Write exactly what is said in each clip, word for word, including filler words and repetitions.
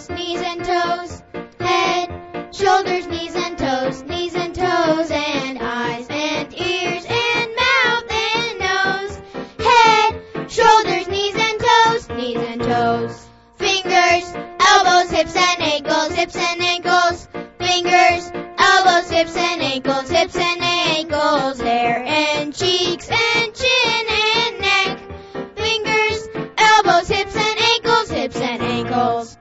toes, knees and toes. Head, shoulders, knees and toes, knees and toes, and eyes and ears and mouth and nose. Head, shoulders, knees and toes, knees and toes. Fingers, elbows, hips and ankles, hips and ankles. Fingers, elbows, hips and ankles, hips and ankles. Hair and cheeks and chin and neck. Fingers, elbows, hips and ankles, hips and ankles.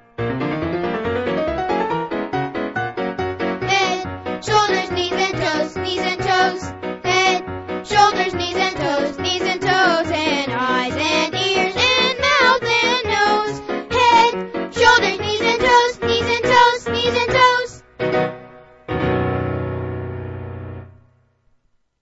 Head, shoulders, knees and toes, knees and toes. Head, shoulders, knees and